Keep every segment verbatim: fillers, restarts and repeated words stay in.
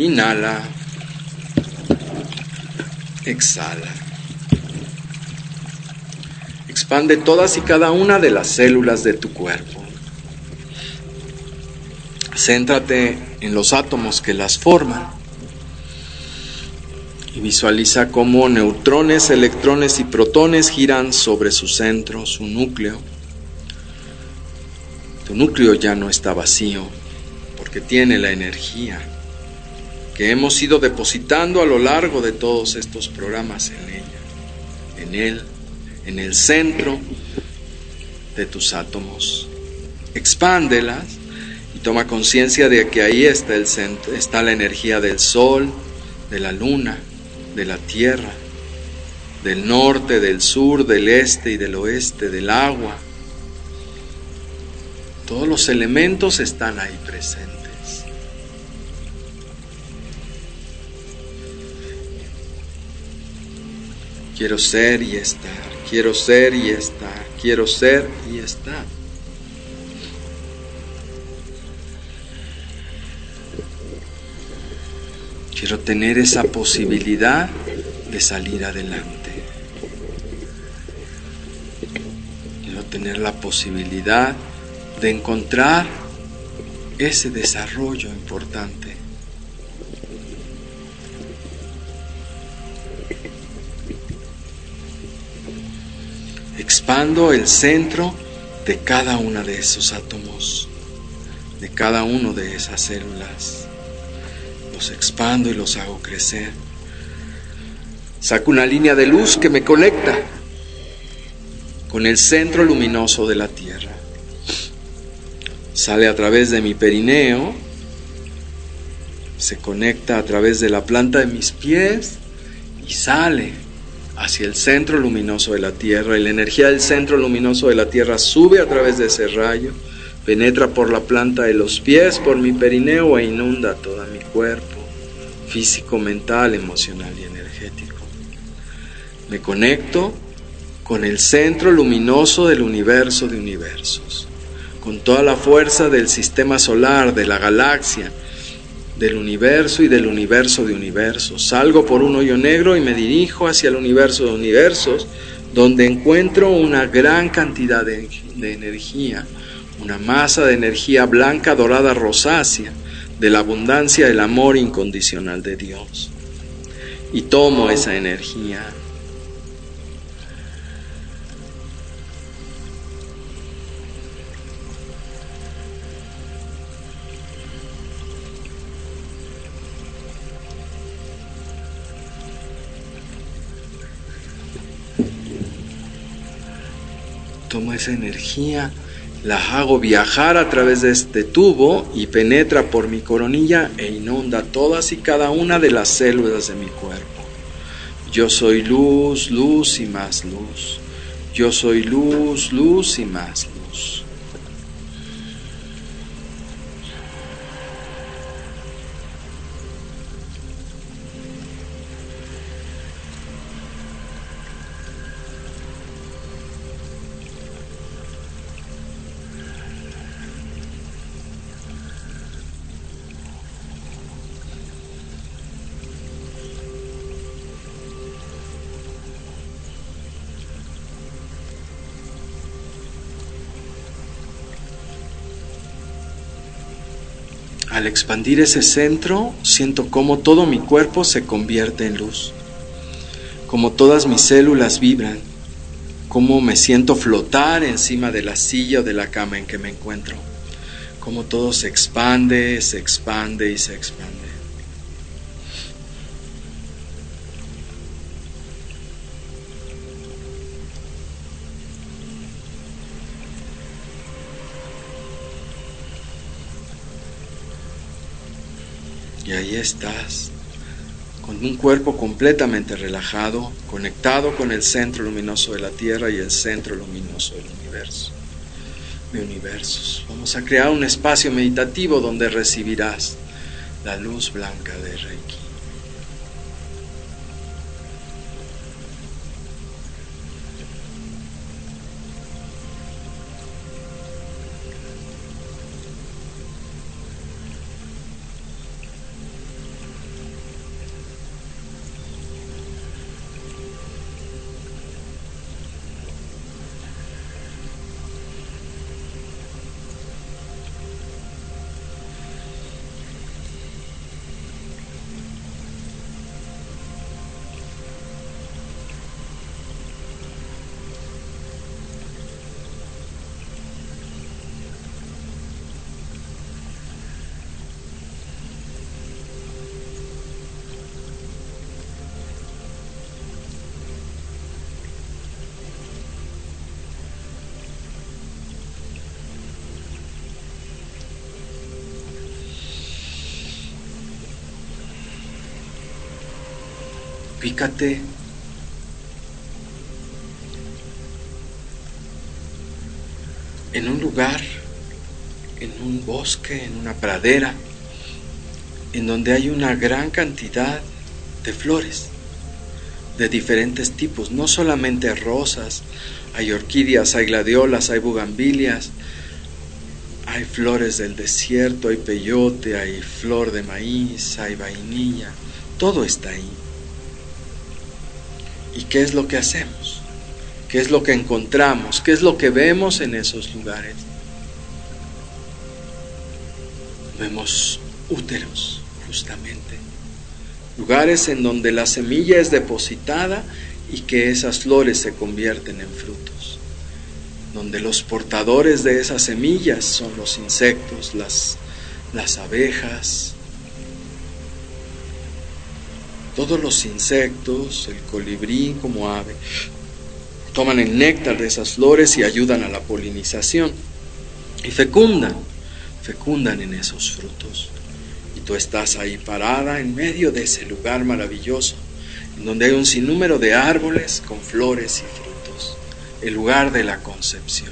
Inhala. Exhala. Expande todas y cada una de las células de tu cuerpo. Céntrate en los átomos que las forman y visualiza cómo neutrones, electrones y protones giran sobre su centro, su núcleo. Tu núcleo ya no está vacío porque tiene la energía que hemos ido depositando a lo largo de todos estos programas en ella, en él, en el centro de tus átomos. Expándelas y toma conciencia de que ahí está el centro, está la energía del sol, de la luna, de la tierra, del norte, del sur, del este y del oeste, del agua. Todos los elementos están ahí presentes. Quiero ser y estar, quiero ser y estar, quiero ser y estar. Quiero tener esa posibilidad de salir adelante. Quiero tener la posibilidad de encontrar ese desarrollo importante. Expando el centro de cada uno de esos átomos, de cada una de esas células. Los expando y los hago crecer. Saco una línea de luz que me conecta con el centro luminoso de la Tierra. Sale a través de mi perineo, se conecta a través de la planta de mis pies y sale hacia el centro luminoso de la Tierra. Y la energía del centro luminoso de la Tierra sube a través de ese rayo, penetra por la planta de los pies, por mi perineo e inunda todo mi cuerpo, físico, mental, emocional y energético. Me conecto con el centro luminoso del universo de universos, con toda la fuerza del sistema solar, de la galaxia, del universo y del universo de universos. Salgo por un hoyo negro y me dirijo hacia el universo de universos, donde encuentro una gran cantidad de, de energía, una masa de energía blanca, dorada, rosácea, de la abundancia del amor incondicional de Dios. Y tomo esa energía. Tomo esa energía, la hago viajar a través de este tubo y penetra por mi coronilla e inunda todas y cada una de las células de mi cuerpo. Yo soy luz, luz y más luz. Yo soy luz, luz y más luz. Al expandir ese centro, siento cómo todo mi cuerpo se convierte en luz, cómo todas mis células vibran, cómo me siento flotar encima de la silla o de la cama en que me encuentro, cómo todo se expande, se expande y se expande. Y ahí estás, con un cuerpo completamente relajado, conectado con el centro luminoso de la Tierra y el centro luminoso del universo, de universos. Vamos a crear un espacio meditativo donde recibirás la luz blanca de Reiki. Ubícate en un lugar, en un bosque, en una pradera, en donde hay una gran cantidad de flores de diferentes tipos, no solamente rosas, hay orquídeas, hay gladiolas, hay bugambilias, hay flores del desierto, hay peyote, hay flor de maíz, hay vainilla, todo está ahí. ¿Y qué es lo que hacemos? ¿Qué es lo que encontramos? ¿Qué es lo que vemos en esos lugares? Vemos úteros, justamente. Lugares en donde la semilla es depositada y que esas flores se convierten en frutos. Donde los portadores de esas semillas son los insectos, las, las abejas. Todos los insectos, el colibrí como ave, toman el néctar de esas flores y ayudan a la polinización. Y fecundan, fecundan en esos frutos. Y tú estás ahí parada en medio de ese lugar maravilloso, en donde hay un sinnúmero de árboles con flores y frutos. El lugar de la concepción.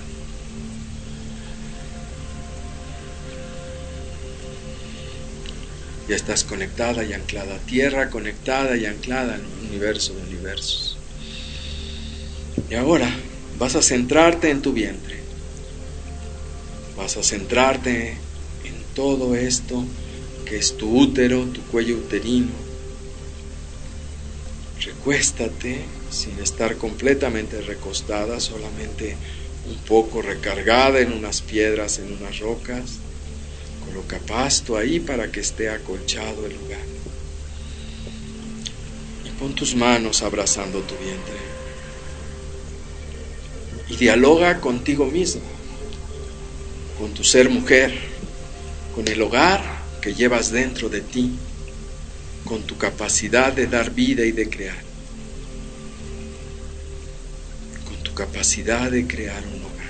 Ya estás conectada y anclada a tierra, conectada y anclada al universo de universos. Y ahora vas a centrarte en tu vientre. Vas a centrarte en todo esto que es tu útero, tu cuello uterino. Recuéstate sin estar completamente recostada, solamente un poco recargada en unas piedras, en unas rocas. Coloca pasto ahí para que esté acolchado el lugar. Y pon tus manos abrazando tu vientre. Y dialoga contigo mismo, con tu ser mujer, con el hogar que llevas dentro de ti, con tu capacidad de dar vida y de crear, con tu capacidad de crear un hogar.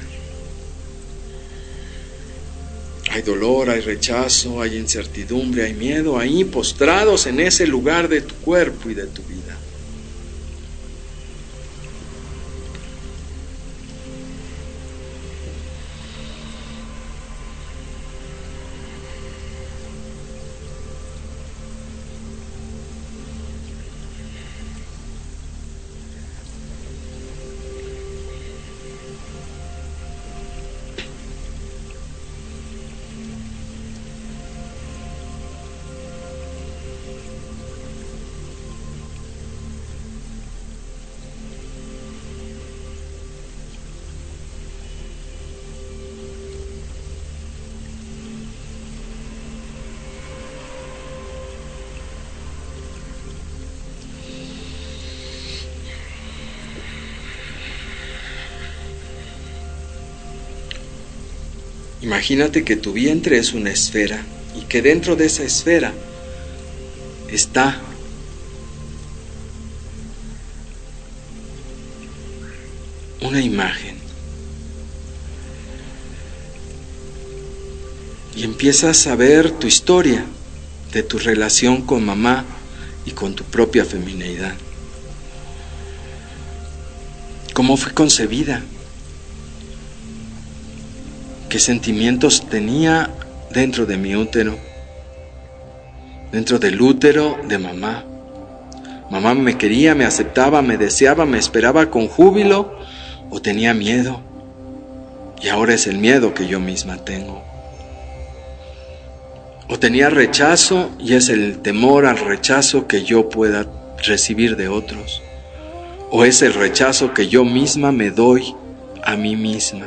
Hay dolor, hay rechazo, hay incertidumbre, hay miedo, ahí postrados en ese lugar de tu cuerpo y de tu vida. Imagínate que tu vientre es una esfera y que dentro de esa esfera está una imagen. Y empiezas a ver tu historia de tu relación con mamá y con tu propia femineidad. ¿Cómo fue concebida? ¿Qué sentimientos tenía dentro de mi útero? Dentro del útero de mamá. Mamá me quería, me aceptaba, me deseaba, me esperaba con júbilo o tenía miedo. Y ahora es el miedo que yo misma tengo. O tenía rechazo y es el temor al rechazo que yo pueda recibir de otros. O es el rechazo que yo misma me doy a mí misma.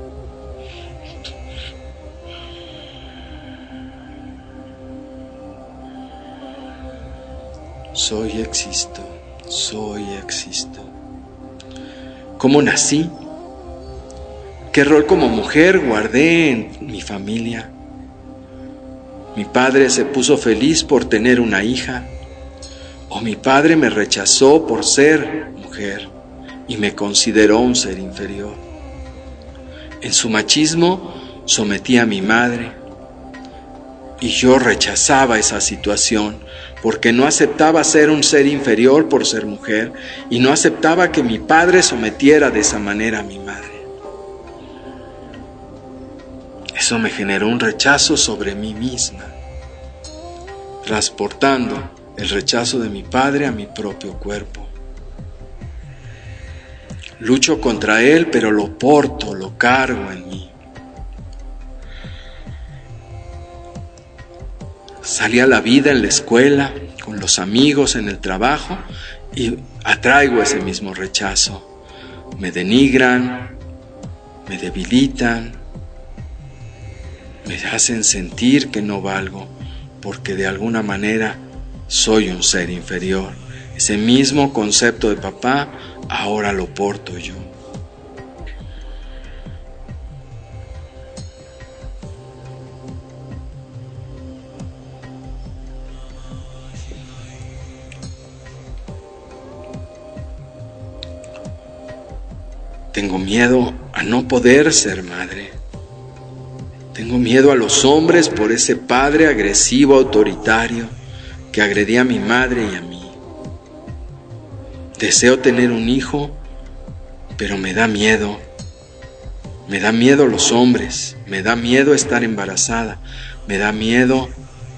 Soy, existo, soy, existo. ¿Cómo nací? ¿Qué rol como mujer guardé en mi familia? ¿Mi padre se puso feliz por tener una hija? ¿O mi padre me rechazó por ser mujer y me consideró un ser inferior? En su machismo sometí a mi madre y yo rechazaba esa situación porque no aceptaba ser un ser inferior por ser mujer y no aceptaba que mi padre sometiera de esa manera a mi madre. Eso me generó un rechazo sobre mí misma, transportando el rechazo de mi padre a mi propio cuerpo. Lucho contra él, pero lo porto, lo cargo en mí. Salí a la vida en la escuela, con los amigos, en el trabajo, y atraigo ese mismo rechazo. Me denigran, me debilitan, me hacen sentir que no valgo, porque de alguna manera soy un ser inferior. Ese mismo concepto de papá, ahora lo porto yo. Tengo miedo a no poder ser madre. Tengo miedo a los hombres por ese padre agresivo, autoritario, que agredía a mi madre y a mí. Deseo tener un hijo, pero me da miedo. Me da miedo los hombres, me da miedo estar embarazada, me da miedo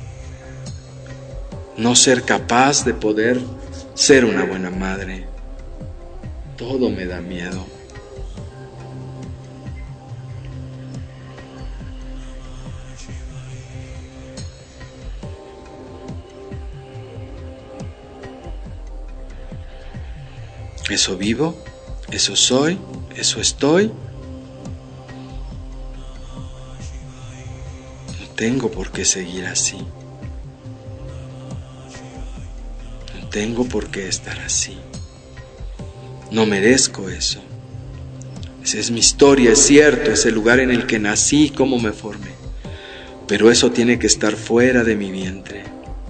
no ser capaz de poder ser una buena madre. Todo me da miedo. Eso vivo, eso soy, eso estoy. No tengo por qué seguir así. No tengo por qué estar así. No merezco eso. Esa es mi historia, es cierto, es el lugar en el que nací, cómo me formé. Pero eso tiene que estar fuera de mi vientre.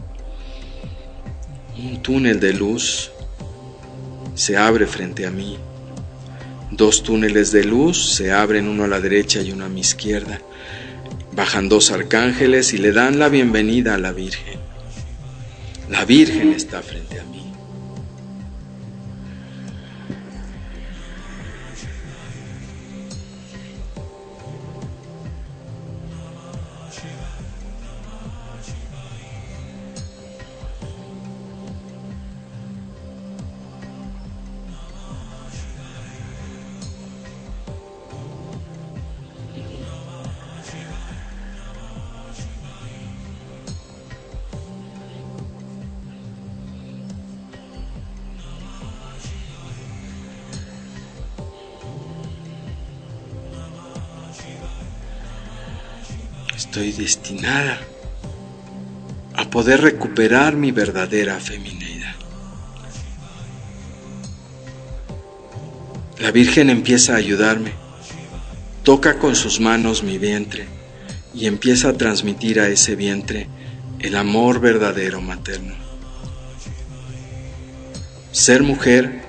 Un túnel de luz se abre frente a mí. Dos túneles de luz se abren, uno a la derecha y uno a mi izquierda. Bajan dos arcángeles y le dan la bienvenida a la Virgen. La Virgen está frente a mí. Estoy destinada a poder recuperar mi verdadera femineidad. La Virgen empieza a ayudarme, toca con sus manos mi vientre y empieza a transmitir a ese vientre el amor verdadero materno. Ser mujer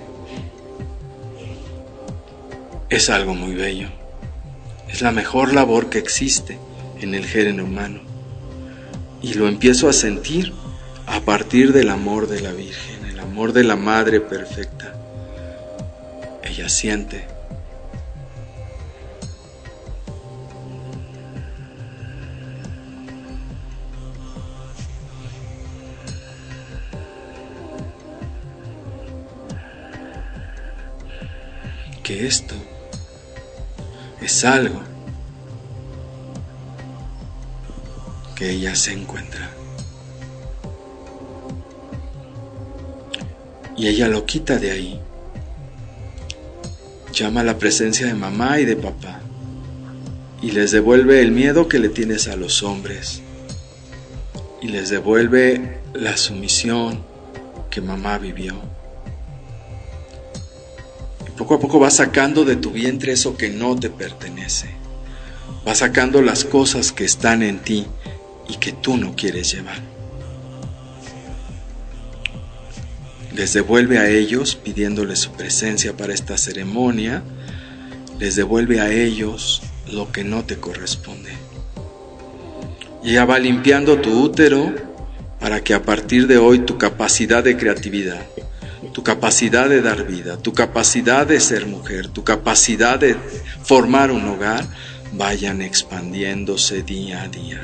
es algo muy bello, es la mejor labor que existe en el género humano, y lo empiezo a sentir a partir del amor de la Virgen, el amor de la Madre perfecta. Ella siente. Que esto es algo que ella se encuentra. Y ella lo quita de ahí. Llama a la presencia de mamá y de papá y les devuelve el miedo que le tienes a los hombres y les devuelve la sumisión que mamá vivió. Y poco a poco vas sacando de tu vientre eso que no te pertenece. Vas sacando las cosas que están en ti y que tú no quieres llevar. Les devuelve a ellos, pidiéndoles su presencia para esta ceremonia, les devuelve a ellos lo que no te corresponde. Y ella va limpiando tu útero para que a partir de hoy tu capacidad de creatividad, tu capacidad de dar vida, tu capacidad de ser mujer, tu capacidad de formar un hogar, vayan expandiéndose día a día.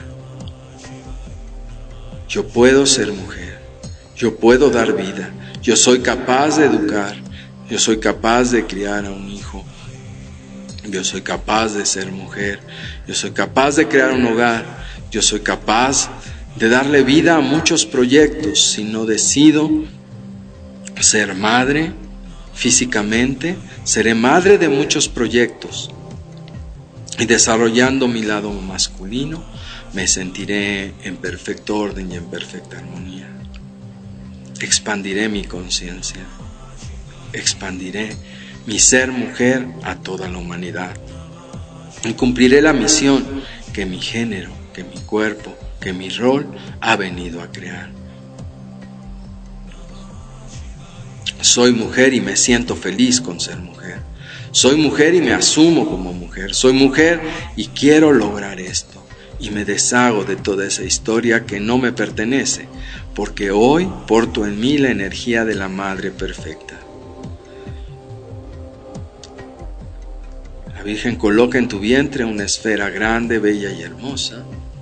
Yo puedo ser mujer, yo puedo dar vida, yo soy capaz de educar, yo soy capaz de criar a un hijo, yo soy capaz de ser mujer, yo soy capaz de crear un hogar, yo soy capaz de darle vida a muchos proyectos. Si no decido ser madre físicamente, seré madre de muchos proyectos. Y desarrollando mi lado masculino, me sentiré en perfecto orden y en perfecta armonía. Expandiré mi conciencia, expandiré mi ser mujer a toda la humanidad. Y cumpliré la misión que mi género, que mi cuerpo, que mi rol ha venido a crear. Soy mujer y me siento feliz con ser mujer. Soy mujer y me asumo como mujer. Soy mujer y quiero lograr esto. Y me deshago de toda esa historia que no me pertenece, porque hoy porto en mí la energía de la Madre Perfecta. La Virgen coloca en tu vientre una esfera grande, bella y hermosa.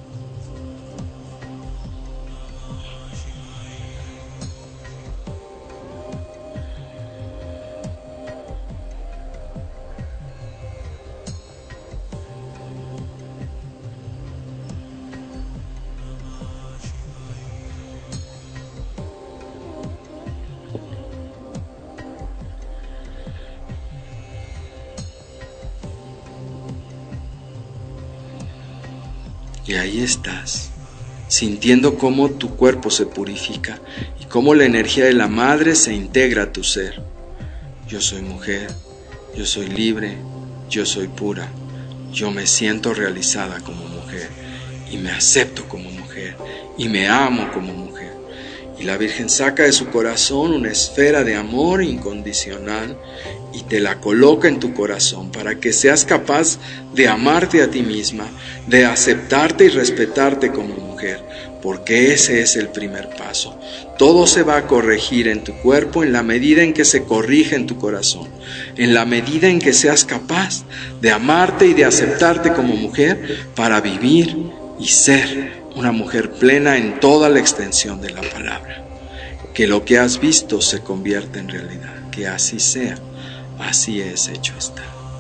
Y ahí estás, sintiendo cómo tu cuerpo se purifica y cómo la energía de la madre se integra a tu ser. Yo soy mujer, yo soy libre, yo soy pura, yo me siento realizada como mujer y me acepto como mujer y me amo como mujer. Y la Virgen saca de su corazón una esfera de amor incondicional y te la coloca en tu corazón para que seas capaz de amarte a ti misma, de aceptarte y respetarte como mujer, porque ese es el primer paso. Todo se va a corregir en tu cuerpo en la medida en que se corrige en tu corazón, en la medida en que seas capaz de amarte y de aceptarte como mujer para vivir y ser una mujer plena en toda la extensión de la palabra. Que lo que has visto se convierta en realidad, que así sea, así es, hecho está.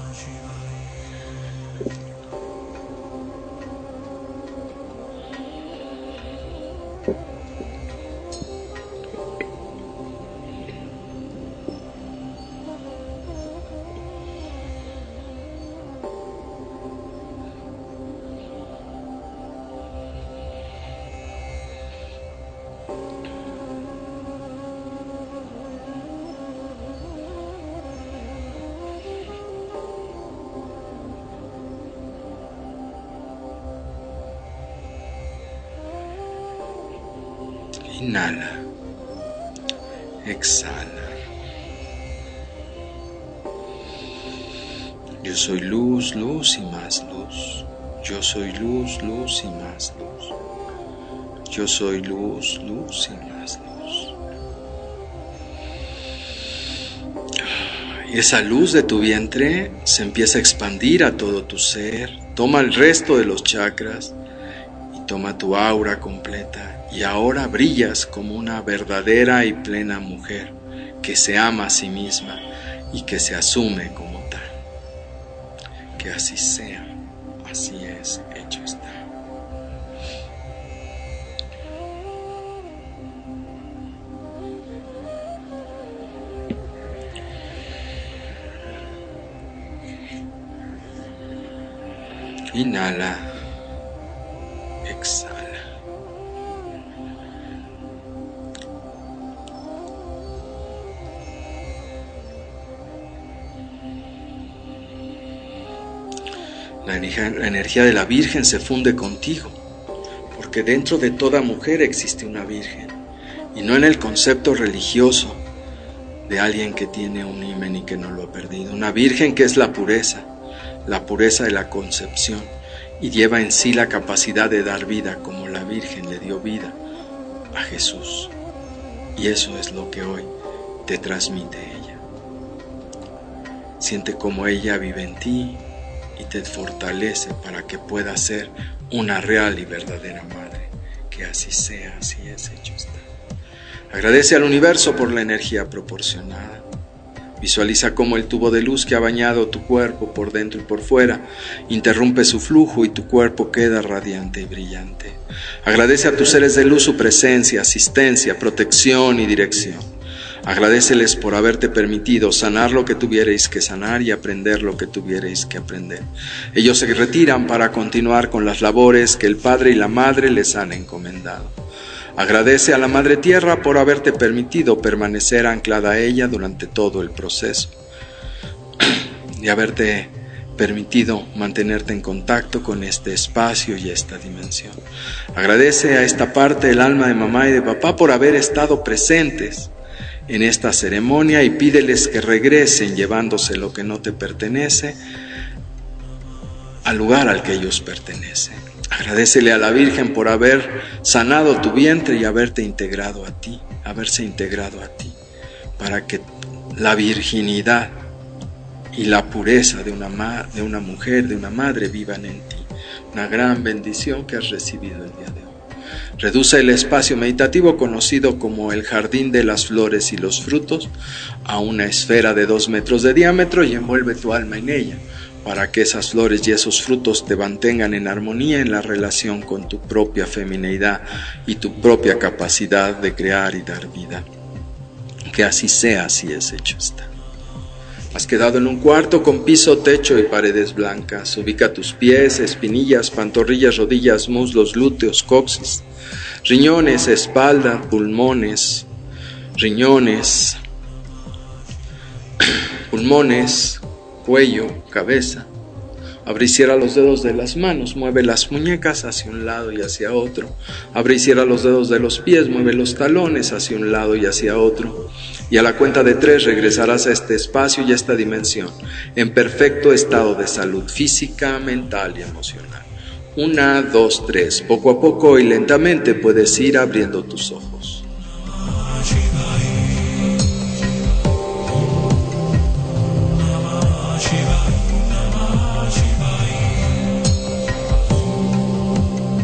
Inhala, exhala. Yo soy luz, luz y más luz. Yo soy luz, luz y más luz. Yo soy luz, luz y más luz. Y esa luz de tu vientre se empieza a expandir a todo tu ser. Toma el resto de los chakras y toma tu aura completa. Y ahora brillas como una verdadera y plena mujer que se ama a sí misma y que se asume como tal. Que así sea, así es, hecho está. Inhala, exhala. La energía, la energía de la Virgen se funde contigo, porque dentro de toda mujer existe una Virgen, y no en el concepto religioso de alguien que tiene un himen y que no lo ha perdido. Una Virgen que es la pureza, la pureza de la concepción, y lleva en sí la capacidad de dar vida como la Virgen le dio vida a Jesús. Y eso es lo que hoy te transmite ella. Siente cómo ella vive en ti y te fortalece para que puedas ser una real y verdadera madre. Que así sea, así es, hecho está. Agradece al universo por la energía proporcionada. Visualiza cómo el tubo de luz que ha bañado tu cuerpo por dentro y por fuera interrumpe su flujo y tu cuerpo queda radiante y brillante. Agradece a tus seres de luz su presencia, asistencia, protección y dirección. Agradéceles por haberte permitido sanar lo que tuvierais que sanar y aprender lo que tuvierais que aprender. Ellos se retiran para continuar con las labores que el Padre y la Madre les han encomendado. Agradece a la Madre Tierra por haberte permitido permanecer anclada a ella durante todo el proceso y haberte permitido mantenerte en contacto con este espacio y esta dimensión. Agradece a esta parte del alma de mamá y de papá por haber estado presentes en esta ceremonia y pídeles que regresen llevándose lo que no te pertenece al lugar al que ellos pertenecen. Agradécele a la Virgen por haber sanado tu vientre y haberte integrado a ti, haberse integrado a ti, para que la virginidad y la pureza de una, ma- de una mujer, de una madre, vivan en ti. Una gran bendición que has recibido el día de hoy. Reduce el espacio meditativo conocido como el jardín de las flores y los frutos a una esfera de dos metros de diámetro y envuelve tu alma en ella, para que esas flores y esos frutos te mantengan en armonía en la relación con tu propia femineidad y tu propia capacidad de crear y dar vida. Que así sea, así es, hecho está. Has quedado en un cuarto con piso, techo y paredes blancas. Ubica tus pies, espinillas, pantorrillas, rodillas, muslos, glúteos, coxis, riñones, espalda, pulmones, riñones, pulmones, cuello, cabeza. Abre y cierra los dedos de las manos, mueve las muñecas hacia un lado y hacia otro. Abre y cierra los dedos de los pies, mueve los talones hacia un lado y hacia otro. Y a la cuenta de tres regresarás a este espacio y a esta dimensión, en perfecto estado de salud física, mental y emocional. Una, dos, tres. Poco a poco y lentamente puedes ir abriendo tus ojos.